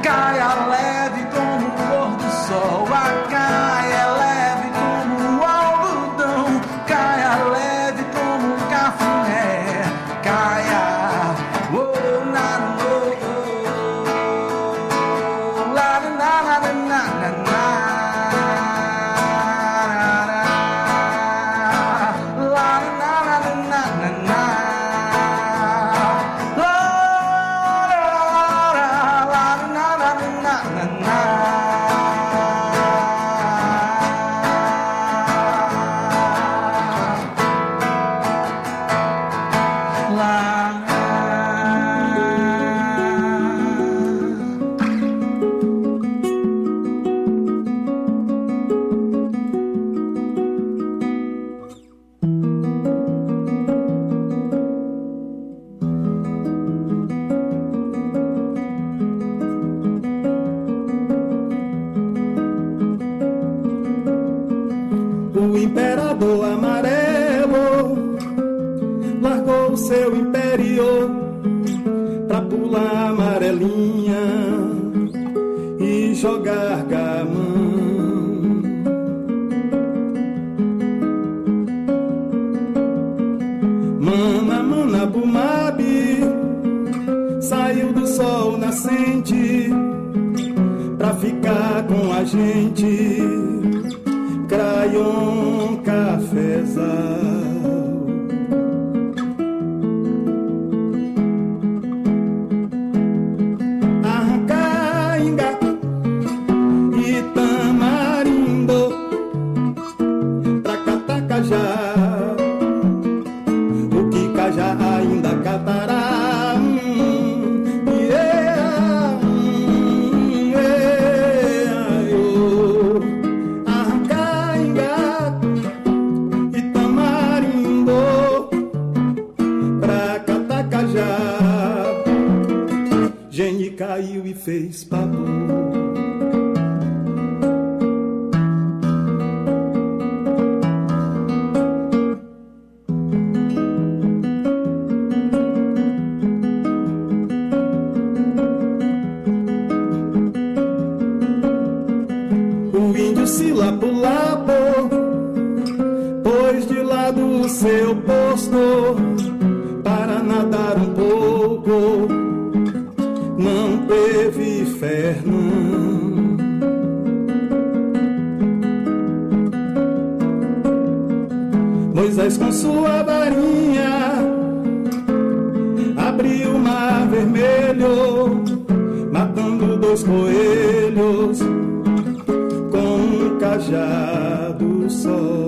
caia leve como o pôr do sol, a caia é leve como o algodão, caia leve como o cafuné, caia, oh, na, oh, oh, la, na, na, na, na, na. O imperador amarelo largou o seu império pra pular a amarelinha e jogar gamão. Mana, mana, bumabi saiu do sol nascente pra ficar com a gente. Crayon cafezal, arrancainga e tamarindo pra catacajá, o que cajá ainda catará. Gene caiu e fez papo. O índio se lapo-lapo pôs de lado o seu posto para nadar um pouco. Não teve fé, não. Moisés com sua varinha abriu o mar vermelho, matando 2 coelhos com um cajado só.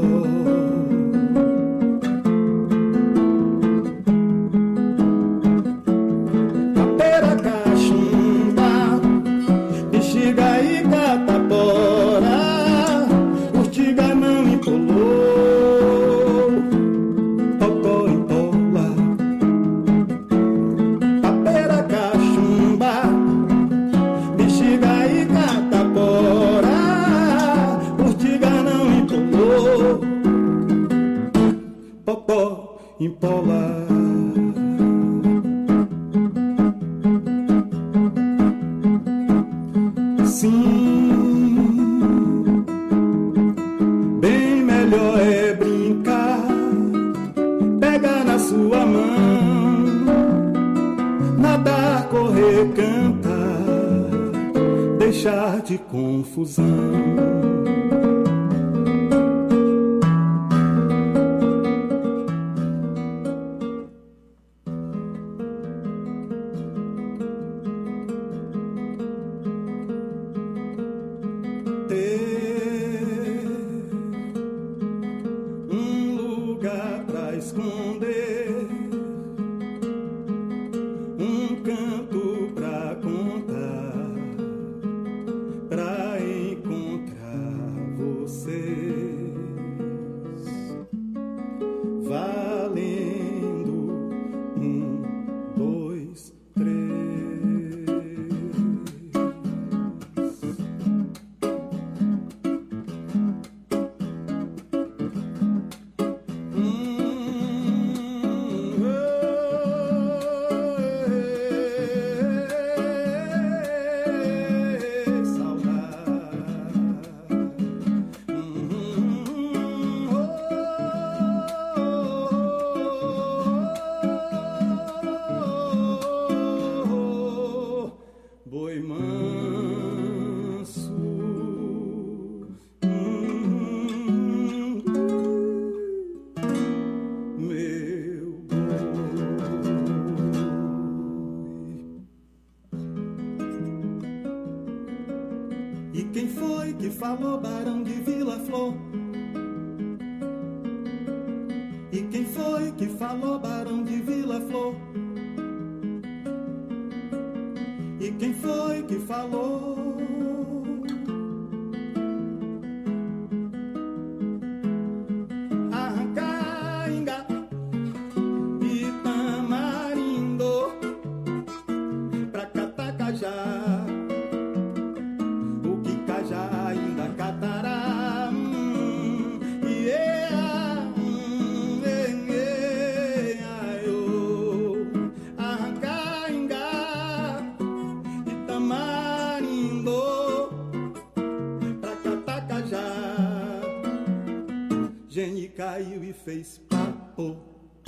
Impolar. Sim, bem melhor é brincar, pegar na sua mão, nadar, correr, cantar, deixar de confusão. Esconder um canto pra contar, pra encontrar. manso. Meu boi. E quem foi que falou, Barão de Vila Flor? E quem foi que falou, Barão de Vila Flor? E quem foi que falou? Arrancainga e tamarindo pra catar cajá. O que cajá ainda catará. Caiu e fez papo.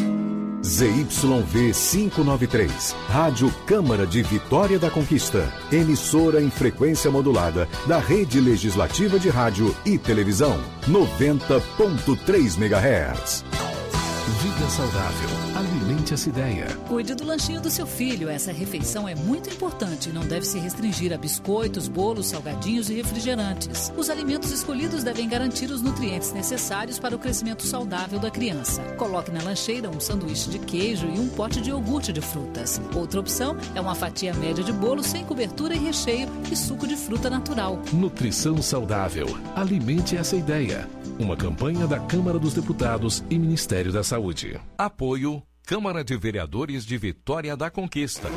ZYV 593, Rádio Câmara de Vitória da Conquista, emissora em frequência modulada da Rede Legislativa de Rádio e Televisão, 90.3 MHz. Vida saudável, alimente essa ideia. Cuide do lanchinho do seu filho. Essa refeição é muito importante e não deve se restringir a biscoitos, bolos, salgadinhos e refrigerantes. Os alimentos escolhidos devem garantir os nutrientes necessários para o crescimento saudável da criança. Coloque na lancheira um sanduíche de queijo e um pote de iogurte de frutas. Outra opção é uma fatia média de bolo sem cobertura e recheio e suco de fruta natural. Nutrição saudável, alimente essa ideia. Uma campanha da Câmara dos Deputados e Ministério da Saúde. Apoio Câmara de Vereadores de Vitória da Conquista.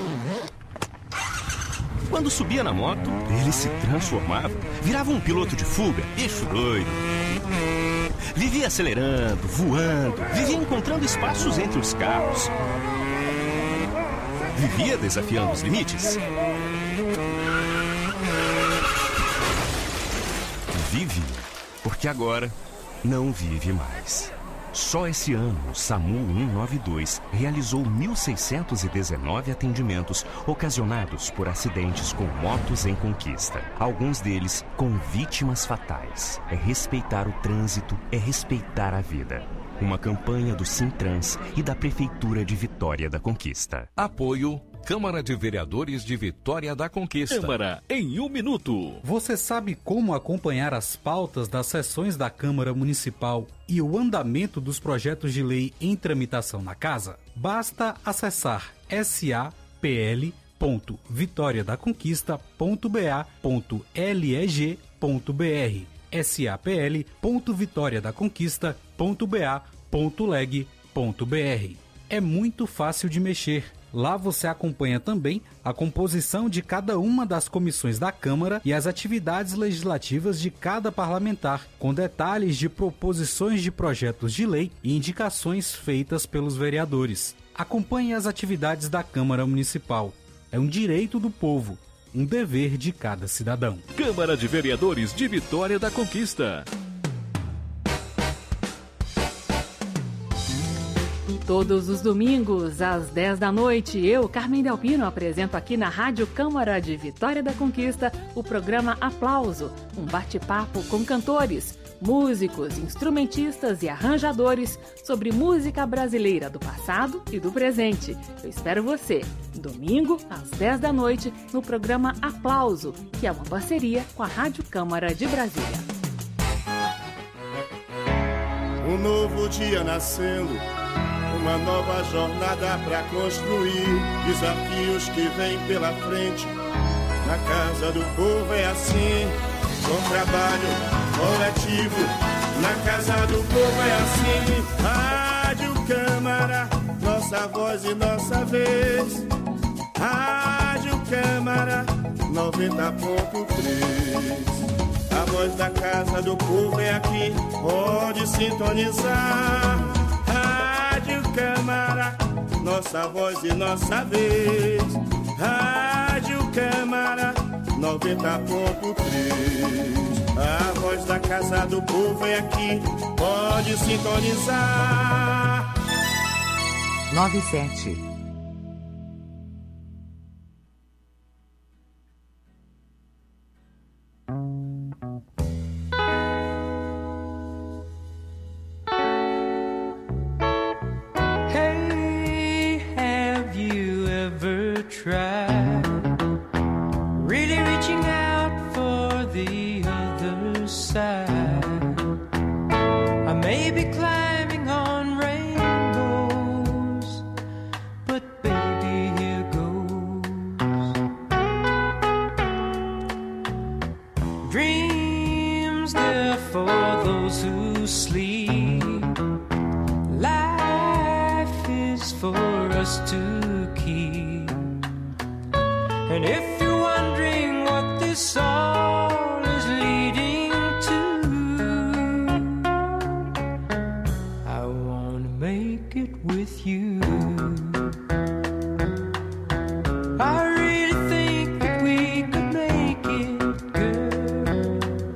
Quando subia na moto, ele se transformava, virava um piloto de fuga, bicho doido. Vivia acelerando, voando, vivia encontrando espaços entre os carros. Vivia desafiando os limites. Vive, porque agora não vive mais. Só esse ano, o SAMU 192 realizou 1.619 atendimentos ocasionados por acidentes com motos em conquista. Alguns deles com vítimas fatais. É respeitar o trânsito, é respeitar a vida. Uma campanha do Sintrans e da Prefeitura de Vitória da Conquista. Apoio Câmara de Vereadores de Vitória da Conquista. Câmara em 1 minuto. Você sabe como acompanhar as pautas das sessões da Câmara Municipal e o andamento dos projetos de lei em tramitação na Casa? Basta acessar sapl.vitoriadaconquista.ba.leg.br sapl.vitoriadaconquista.ba.leg.br. É muito fácil de mexer. Lá você acompanha também a composição de cada uma das comissões da Câmara e as atividades legislativas de cada parlamentar, com detalhes de proposições de projetos de lei e indicações feitas pelos vereadores. Acompanhe as atividades da Câmara Municipal. É um direito do povo, um dever de cada cidadão. Câmara de Vereadores de Vitória da Conquista. Todos os domingos, às 10 da noite, eu, Carmen Delpino, apresento aqui na Rádio Câmara de Vitória da Conquista o programa Aplauso, um bate-papo com cantores, músicos, instrumentistas e arranjadores sobre música brasileira do passado e do presente. Eu espero você, domingo, às 10 da noite, no programa Aplauso, que é uma parceria com a Rádio Câmara de Brasília. Um novo dia nascendo, uma nova jornada pra construir, desafios que vêm pela frente. Na casa do povo é assim, com trabalho coletivo. Na casa do povo é assim, Rádio Câmara, nossa voz e nossa vez. Rádio Câmara 90.3. A voz da casa do povo é aqui, pode sintonizar. Rádio Câmara, nossa voz e nossa vez. Rádio Câmara 90.3. A voz da casa do povo é aqui, pode sintonizar. 97. the other side. I may be climbing on rainbows, but baby, here goes. Dreams, they're for those who sleep. Life is for us to keep. And if you're wondering what this all is leading to, I wanna make it with you. I really think that we could make it, girl.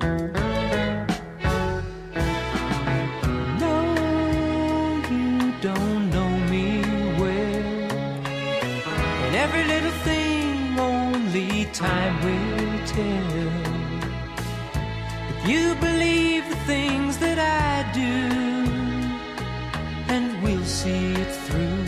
No, you don't know me well, and every little thing only time will tell. If you believe the things that I do, and we'll see it through.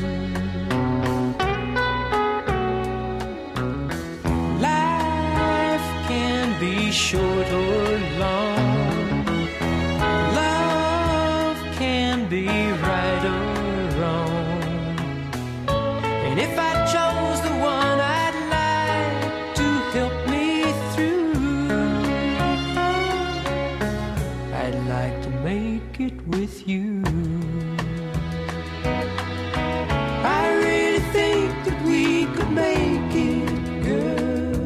Life can be short or long. Love can be right or wrong. And if I chose the one I'd like to help me through, I'd like to make it with you. I really think that we could make it, girl.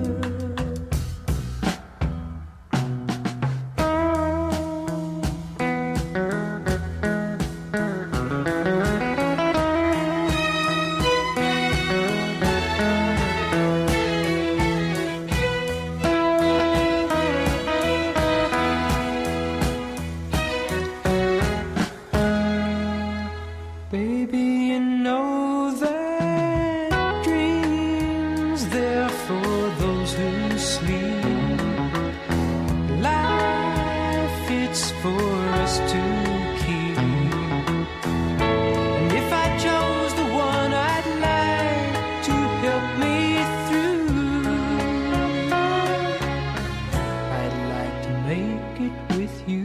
Baby, you know that dreams, they're for those who sleep. Life, it's for us to keep. And if I chose the one I'd like to help me through, I'd like to make it with you.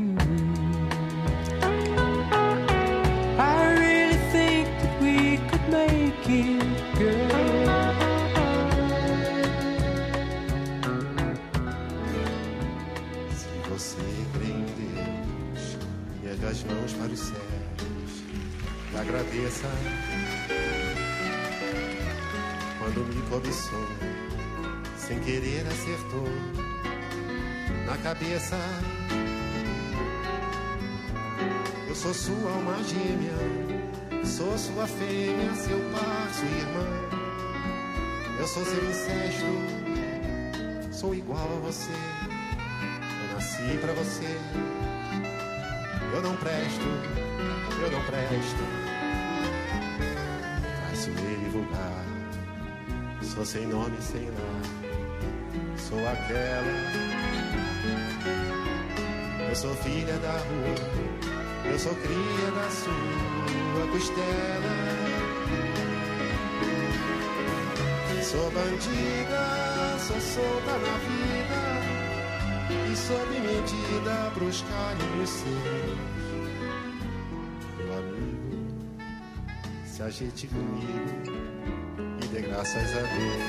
I really think that we could make it, girl. Se você crê em Deus, erga as mãos para os céus e agradeça quando me cobiçou, sem querer acertou na cabeça. Eu sou sua alma gêmea, sou sua fêmea, seu par, sua irmã. Eu sou seu incesto, sou igual a você. Eu nasci pra você. Eu não presto, eu não presto. Traiçoeiro e vulgar, sou sem nome, sem lar. Sou aquela. Eu sou filha da rua, eu sou cria da sua costela. Sou bandida, sou solta na vida e sob medida pros carinhos seus. Meu amigo, se ajeite comigo e dê graças a Deus.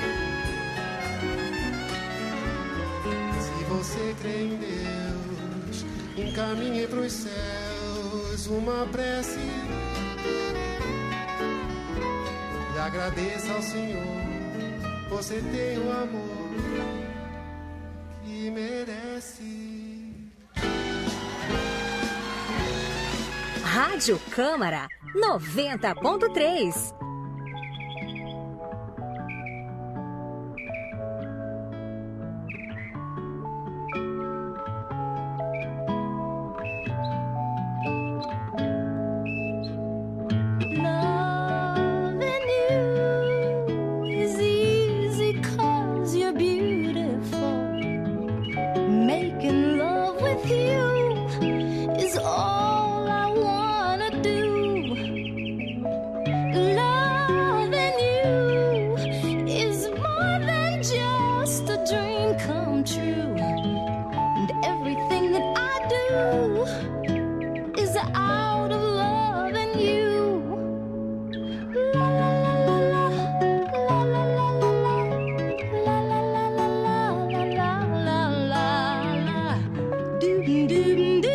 Se você crê em Deus, encaminhe pros céus uma prece e agradeça ao Senhor. Você tem o amor que merece. Rádio Câmara 90.3. and everything that I do is out of love and you. La la la la la, la la la la la, la la la la la, la la la, doo doo doo doo.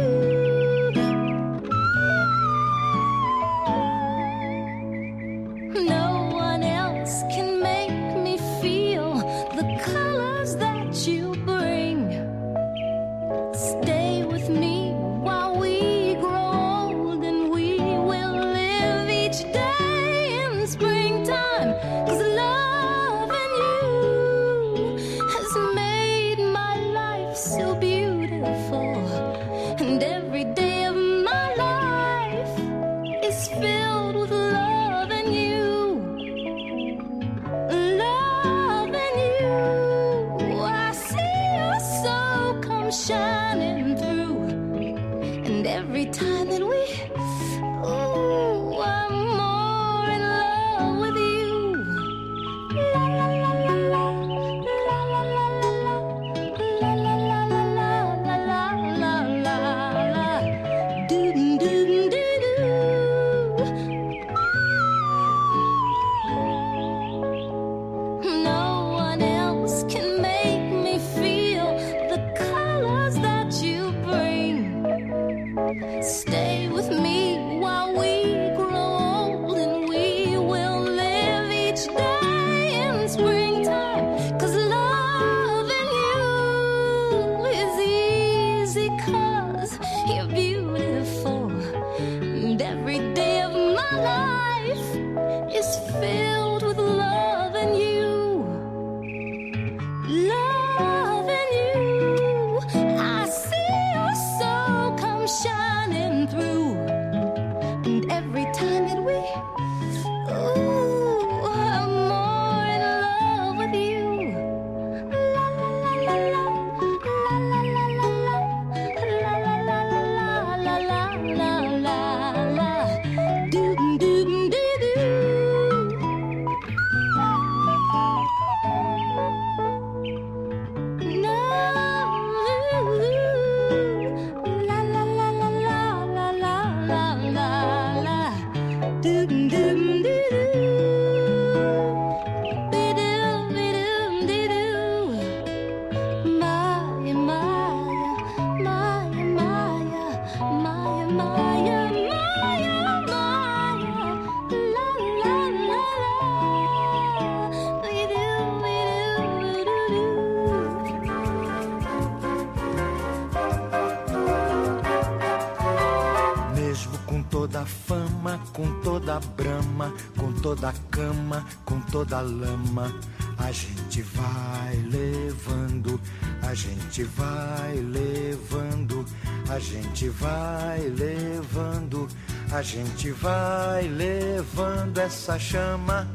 No one else can make me feel the colors that you bring. Stay with me while we grow old, and we will live each day in springtime. 'Cause loving you has made my life so beautiful, and every day of my life is filled with love and you. Loving you, I see your soul come shining through, and every time that we, ooh, I'm more in love with you. La la la la la, la la la la la, la la la la la, la la la la, doo doo doo doo. No one else can make me feel the colors that you bring. Stay with me while we grow old, and we will live each day in springtime. 'Cause loving you is easy, 'cause you're beautiful, and every day of my life is filled with love and you. Loving you, I see your soul come shining through, and every time that we, ooh, I'm more in love with you. La la la la la, la la la la la, la la la la la, la la la, doo doo doo doo. No, la la la la la, la la la la la, doo doo doo doo. Be-doo, be-doo, be-doo. Maya, Maya, Maya, Maya, Maya, Maya, Maya, Maya, la la la la, be-doo, be-doo, be-doo. Mesmo com toda a fama, com toda a brama, com toda a cama, com toda a lama, a gente vai levando, a gente vai levando, a gente vai levando, a gente vai levando essa chama.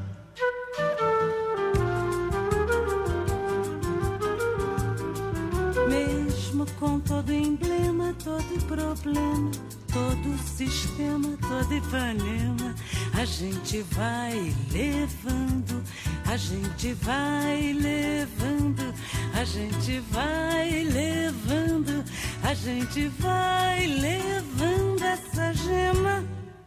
Mesmo com todo emblema, todo problema, todo sistema, todo Ipanema, a gente vai levando, a gente vai levando, a gente vai levando, a gente vai levando essa gema.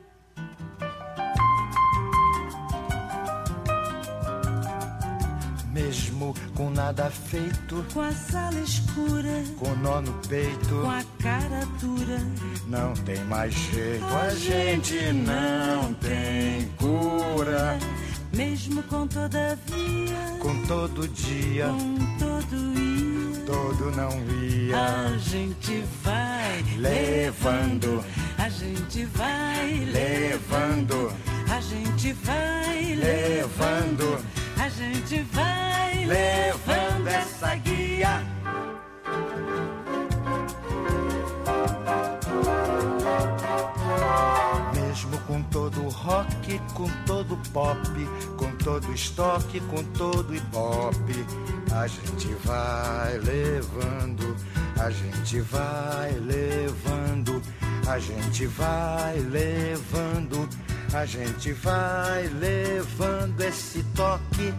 Mesmo com nada feito, com a sala escura, com nó no peito, com a cara dura, não tem mais jeito, a gente não tem cura. Mesmo com todavia, com todo dia, com todo ia, todo não ia, a gente vai levando, a gente vai levando, a gente vai levando, a gente vai levando essa guia. Mesmo com todo rock, com todo pop, com todo estoque, com todo ibope, a gente vai levando, a gente vai levando, a gente vai levando, a gente vai levando esse toque.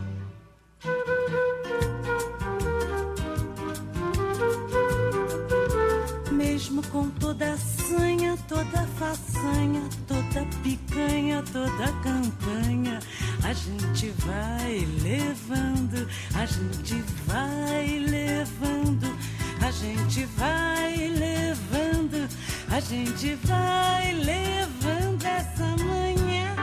com toda sanha, toda façanha, toda picanha, toda campanha. A gente vai levando, a gente vai levando, a gente vai levando, a gente vai levando essa manhã.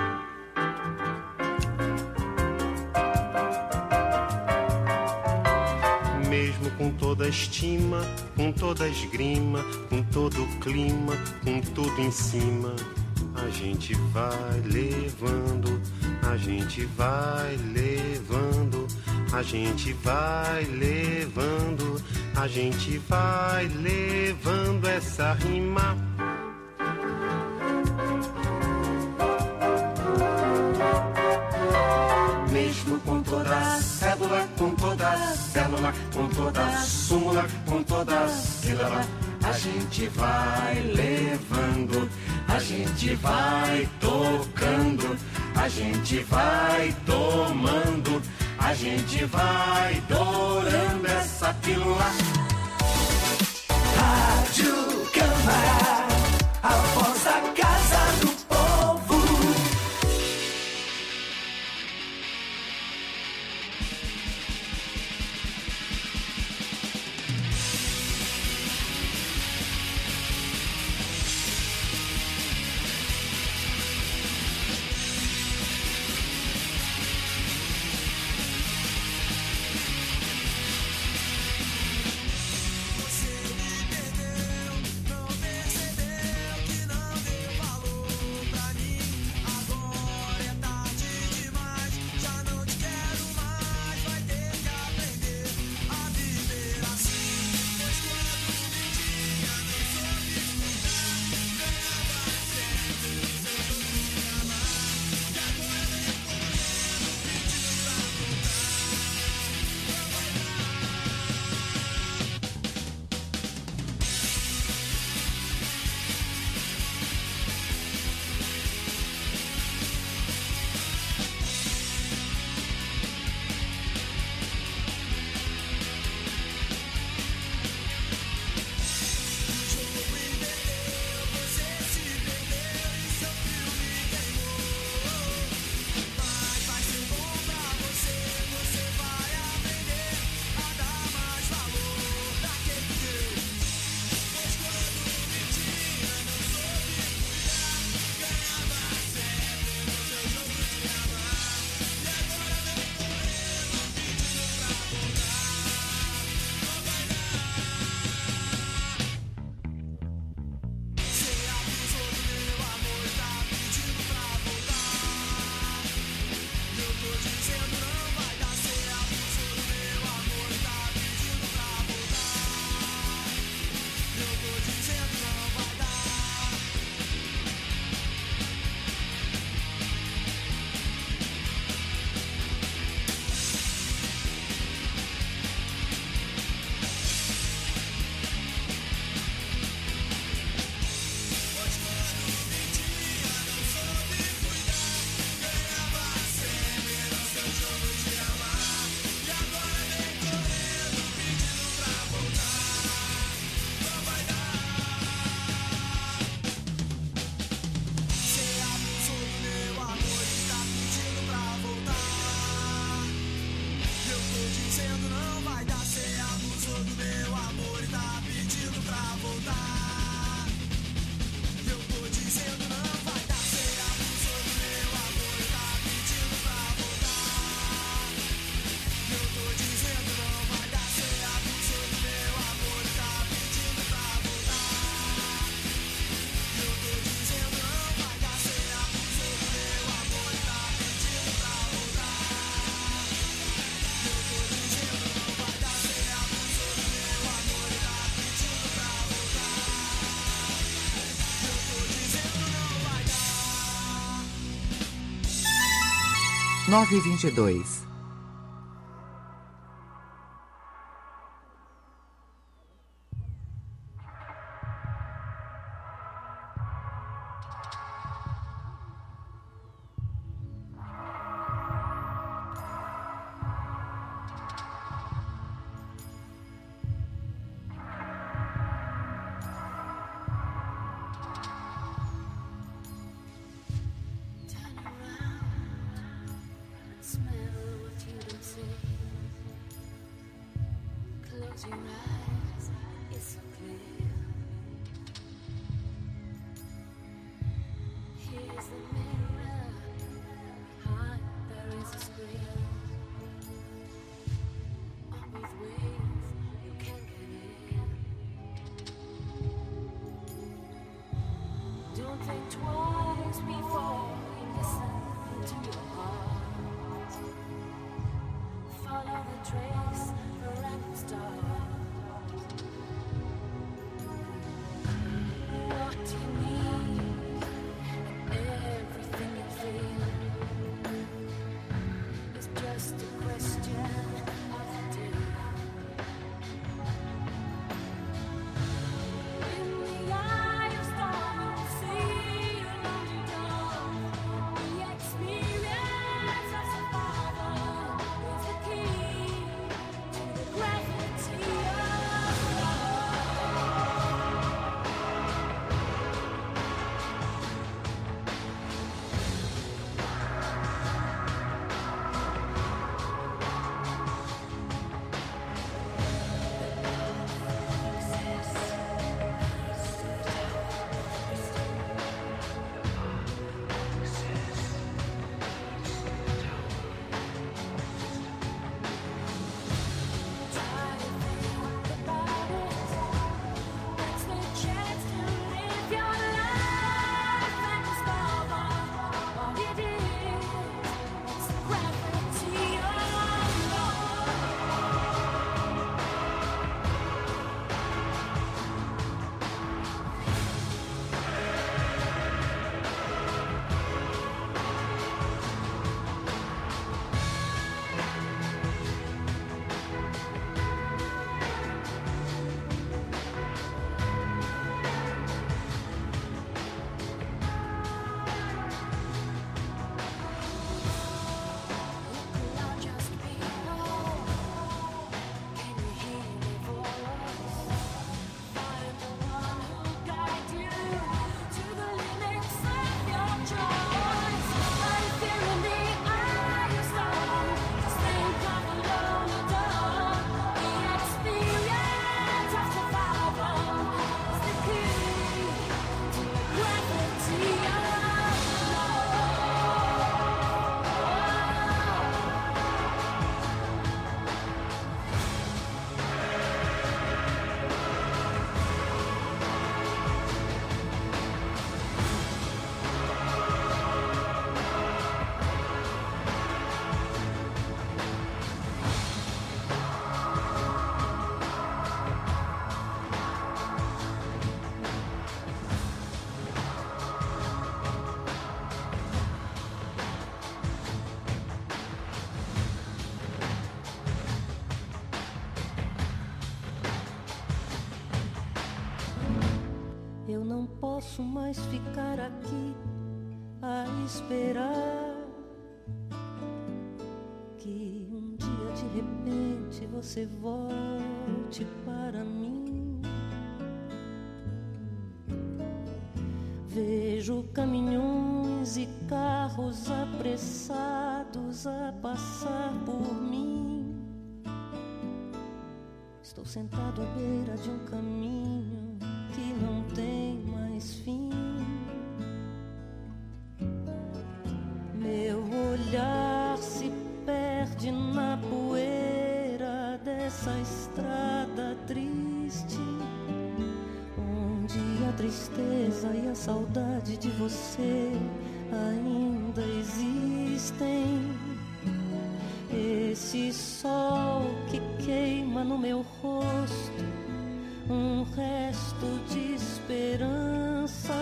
Mesmo com toda a estima, com toda a esgrima, com todo o clima, com tudo em cima, a gente vai levando, a gente vai levando, a gente vai levando, a gente vai levando essa rima. Mesmo com toda a cédula, com toda a célula, com toda a súmula, com toda a sílaba, a gente vai levando, a gente vai tocando, a gente vai tomando, a gente vai dourando essa pílula. Rádio Câmara, a voz da casa do povo. Nove e 22. não posso mais ficar aqui a esperar que um dia de repente você volte para mim. Vejo caminhões e carros apressados a passar por mim. Estou sentado à beira de um caminho que não tem mais fim. Meu olhar se perde na poeira dessa estrada triste, onde a tristeza e a saudade de você ainda existem. Esse sol que queima no meu rosto, um resto de esperança,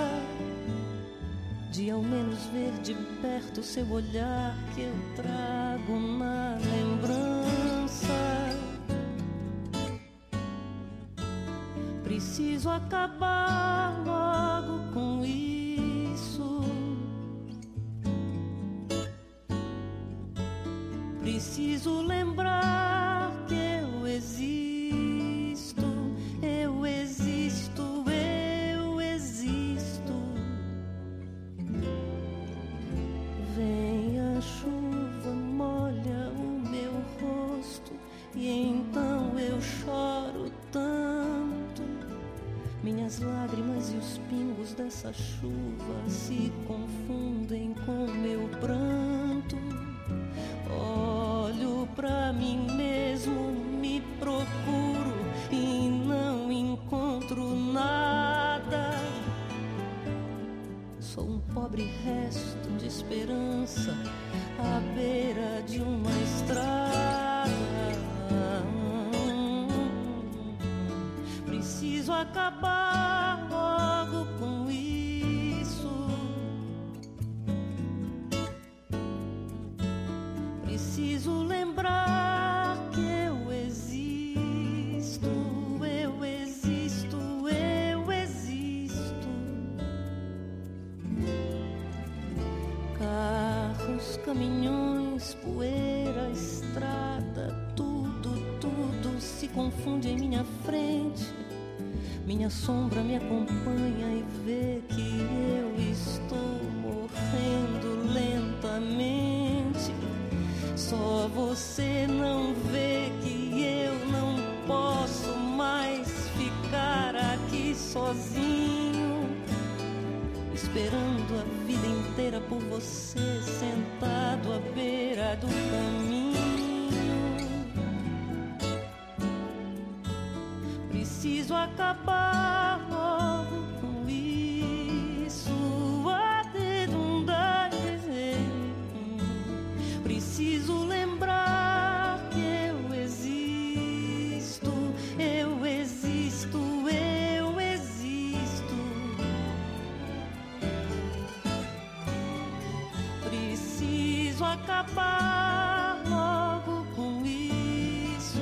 de ao menos ver de perto seu olhar que eu trago na lembrança. Preciso acabar logo com isso. Preciso lembrar que eu existo, eu existo, eu existo. Vem a chuva, molha o meu rosto e então eu choro tanto. Minhas lágrimas e os pingos dessa chuva se confundem com meu pranto. Olho pra mim mesmo, me procuro e não encontro nada. Sou um pobre resto de esperança à beira de uma estrada. Preciso acabar logo com isso. Preciso lembrar que eu existo, eu existo, eu existo. Carros, caminhões, poeira, estrada, tudo se confunde em minha frente. Minha sombra me acompanha e vê que eu estou morrendo lentamente. Só você não vê que eu não posso mais ficar aqui sozinho, esperando a vida inteira por você, sentado à beira do caminho. Preciso acabar logo com isso. Preciso lembrar que eu existo, eu existo, eu existo. Preciso acabar logo com isso.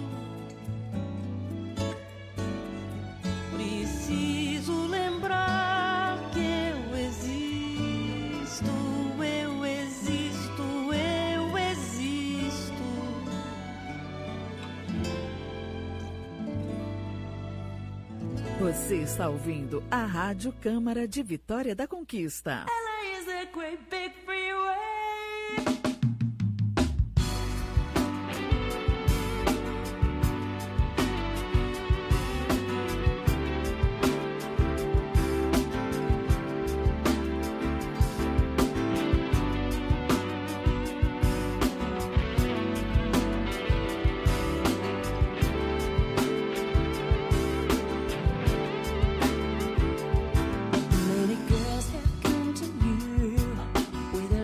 Preciso lembrar que eu existo, eu existo, eu existo. Você está ouvindo a Rádio Câmara de Vitória da Conquista. LA is a great big freeway. Many girls have come to you with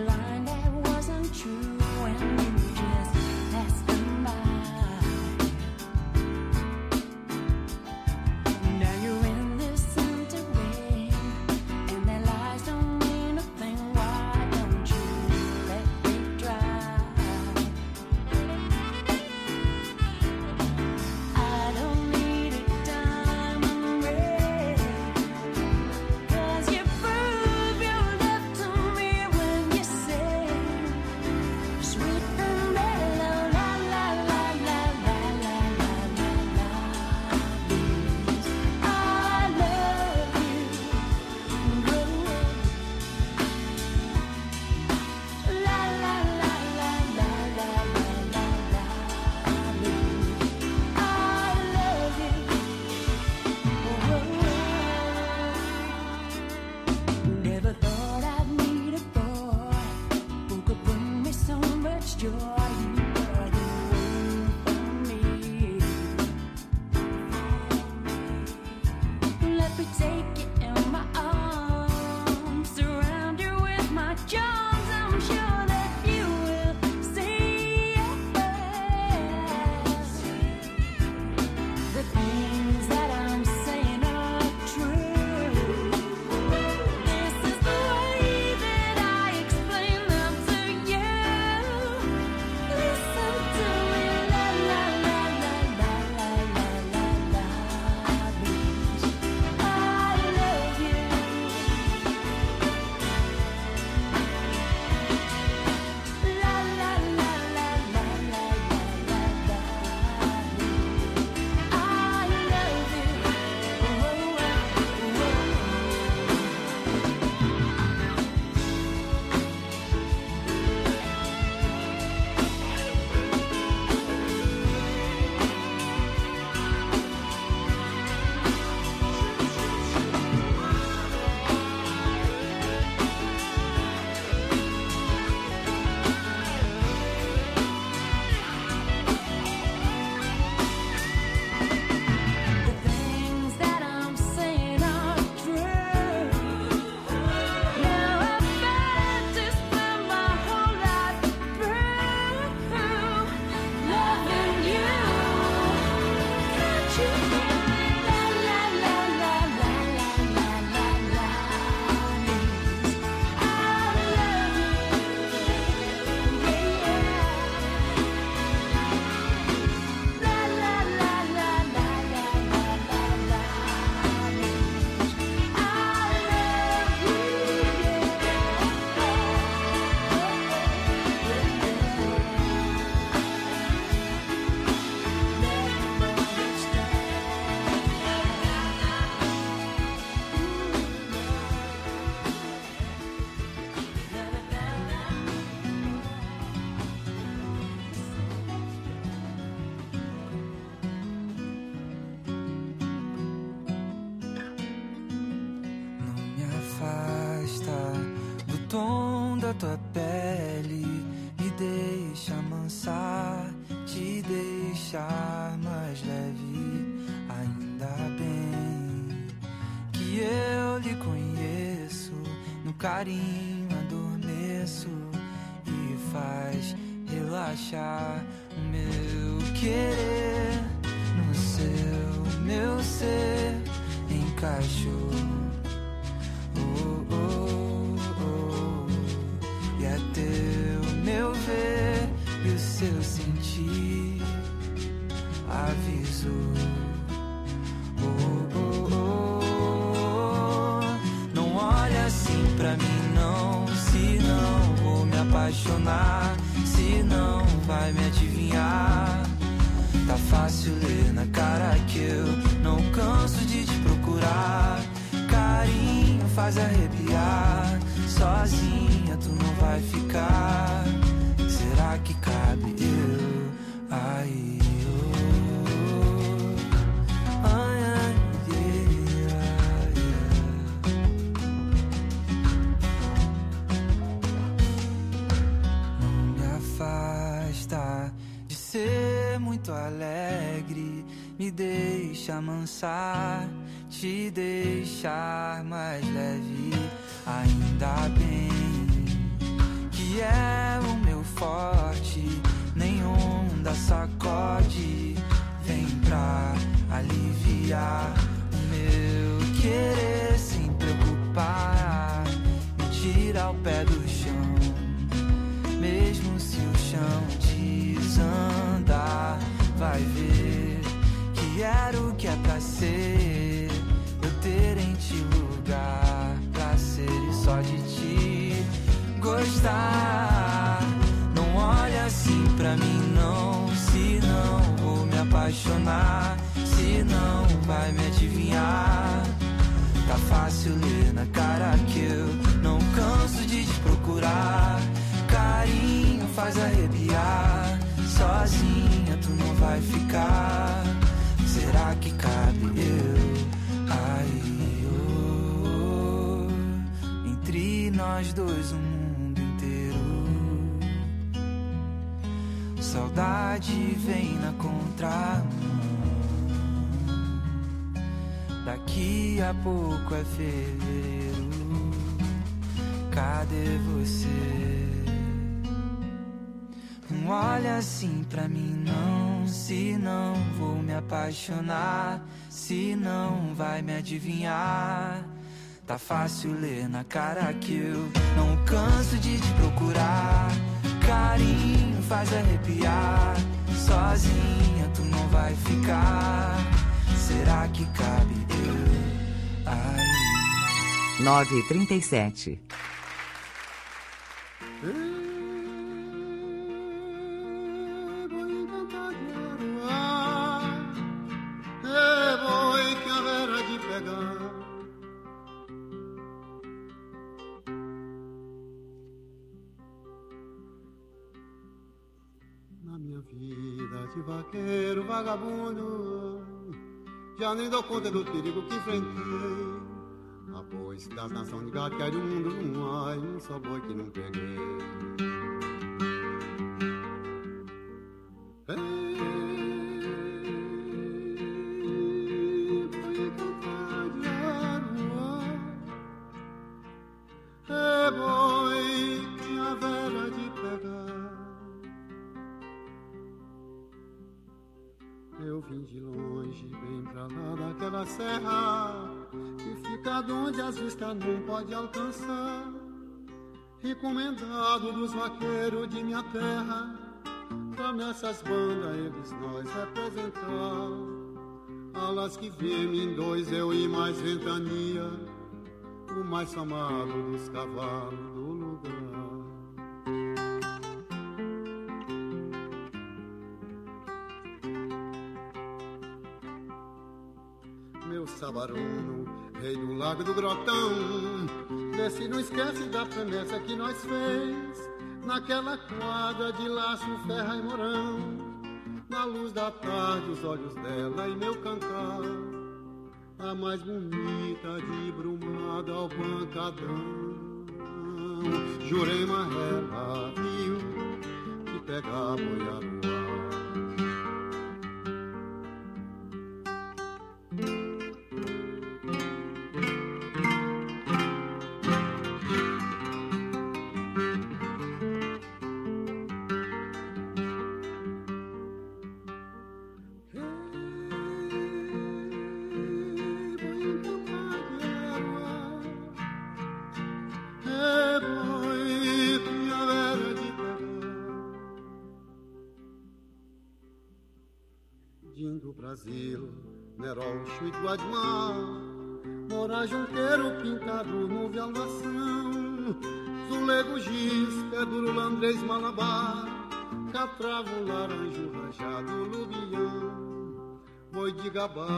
a tua pele, me deixa amansar, te deixar mais leve. Ainda bem que eu lhe conheço, no carinho adormeço e faz relaxar o meu querer. No seu, meu ser encaixou. Oh, oh, oh. E é teu meu ver e o seu sentir avisou. Oh, oh, oh. Não olha assim pra mim não, senão vou me apaixonar, senão vai me adivinhar. Tá fácil ler na cara que eu não canso de te procurar. Carinho faz arrepiar, sozinha tu não vai ficar. Será que cabe eu aí? Oh, ai, ai, yeah, yeah. Não me afasta de ser muito alegre, me deixa amansar, te deixar mais leve. Ainda bem que é o meu forte, nenhum da sacode vem pra aliviar o meu querer sem preocupar. Me tira o pé do chão, mesmo se o chão desandar. Vai ver que era o que é pra ser, eu ter em ti lugar pra ser e só de ti gostar. Não olha assim pra mim não, senão vou me apaixonar, senão vai me adivinhar. Tá fácil ler na cara que eu não canso de te procurar. Carinho faz arrepiar, sozinha tu não vai ficar. Será que cabe eu aí? Oh, entre nós dois um mundo inteiro. Saudade vem na contramão, daqui a pouco é fevereiro. Cadê você? Não olha assim pra mim não, senão vou me apaixonar, senão vai me adivinhar. Tá fácil ler na cara que eu não canso de te procurar. Carinho faz arrepiar, sozinha tu não vai ficar. Será que cabe eu aí? 9h37. Vaqueiro, vagabundo, já nem dou conta do perigo que enfrentei. A foice das nações de gato cai do mundo, não há um só boi que não peguei. Boi cantar de aruá, boi que a vera de pegar. Eu vim de longe, bem pra lá daquela serra que fica de onde as vistas não pode alcançar. Recomendado dos vaqueiros de minha terra, pra nessas bandas eles nós representar. Alas que vêm em dois, eu e mais ventania, o mais amado dos cavalos do lugar. Sabaruno, rei do lago do grotão, vê se não esquece da promessa que nós fez naquela quadra de laço, ferra e morão. Na luz da tarde, os olhos dela e meu cantar, a mais bonita de Brumada ao pancadão. Jurema ela viu que pega boiaruá. Brasil, Neroxo e Guadmar, Mora Junqueiro, Pintado no Vialmação, Zulego Giz, Pedro Landrez, Malabar, Catravo, Laranjo, Rajado, Lubião, Boi de Gabá.